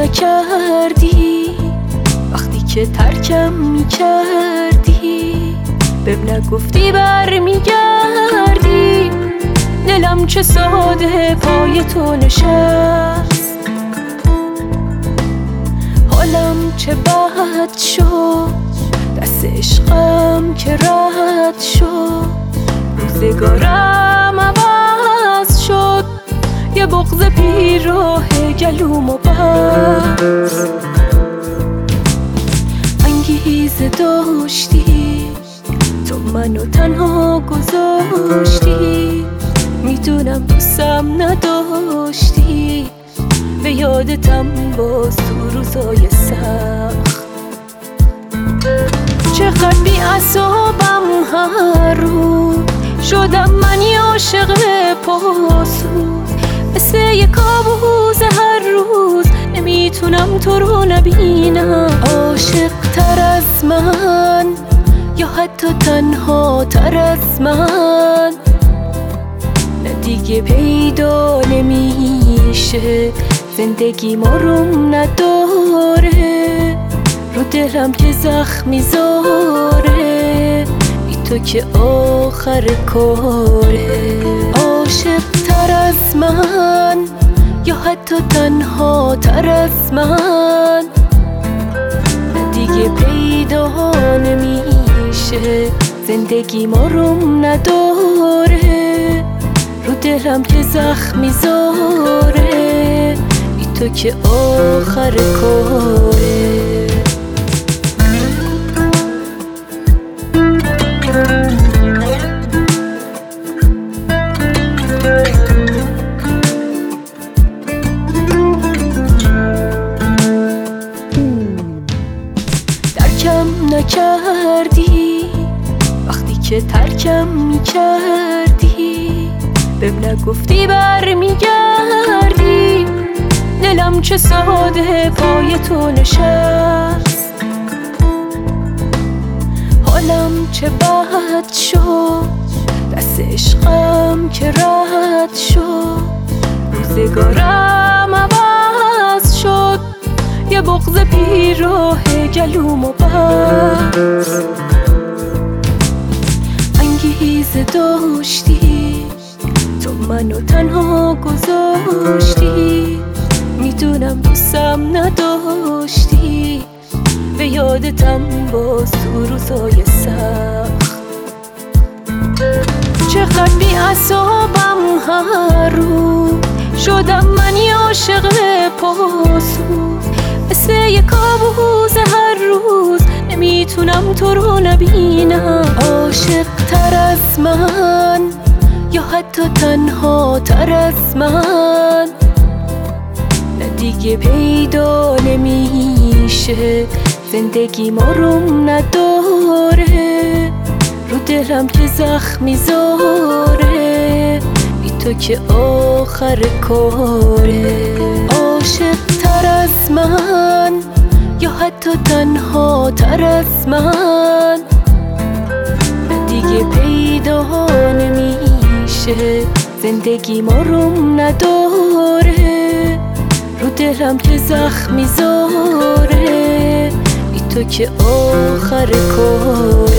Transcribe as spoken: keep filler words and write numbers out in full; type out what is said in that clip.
نکردی وقتی که ترکم میکردی، بهم نگفتی برمیگردی. دلم چه ساده پای تو نشست، حالم چه بد شد، دست عشقم که رد شد. روزگارم عوض شد، یه بغض بیراه گلومو بست. انگیزه داشتی تو منو تنها گذاشتی، میدونم دوستم نداشتی، به یادتم باز تو روزای سخت. چقدر بی اعصابم هر روز شدم من یه عاشق پاسوز، مثل یه کابوس هر روز نمیتونم تو رو نبینم. عاشق تر از من یا حتی تنها تر از من، نه دیگه پیدا نمیشه، زندگی مروم نداره، رو دلم که زخم میذاره، بی تو که آخر کاره. عاشق تر از من یا حتی تنها تر از من، دیگه پیدا نمیشه، زندگی مروم نداره، رو دلم که زخم میذاره، بی تو که آخر کاره. درکم نکردی وقتی که ترکم میکردی، بهم نگفتی برمیگردی. دلم چه ساده پای تو نشست، حالم چه بد شد، دست عشقم که رد شد. روزگارم عوض شد، یه بغض بیراه گلومو بست. انگیزه داشتی تو منو تنها گذاشتی، میدونم دوستم نداشتی، به یادتم باز تو روزای سخت. چقدر بی اعصابم هر روز شدم من یه عاشق پاسوز، مثل یه کابوس هر روز نمیتونم تو رو نبینم. عاشق تر از من یا حتی تنها تر از من، نه دیگه پیدا نمیشه، زندگی مروم نداره، رو دلم که زخم میذاره، بی تو که آخر کاره. عاشق تر از من یا حتی تنها تر از من، دیگه پیدا نمیشه، زندگی مروم نداره، رو دلم که زخم میذاره، بی تو که آخر کاره.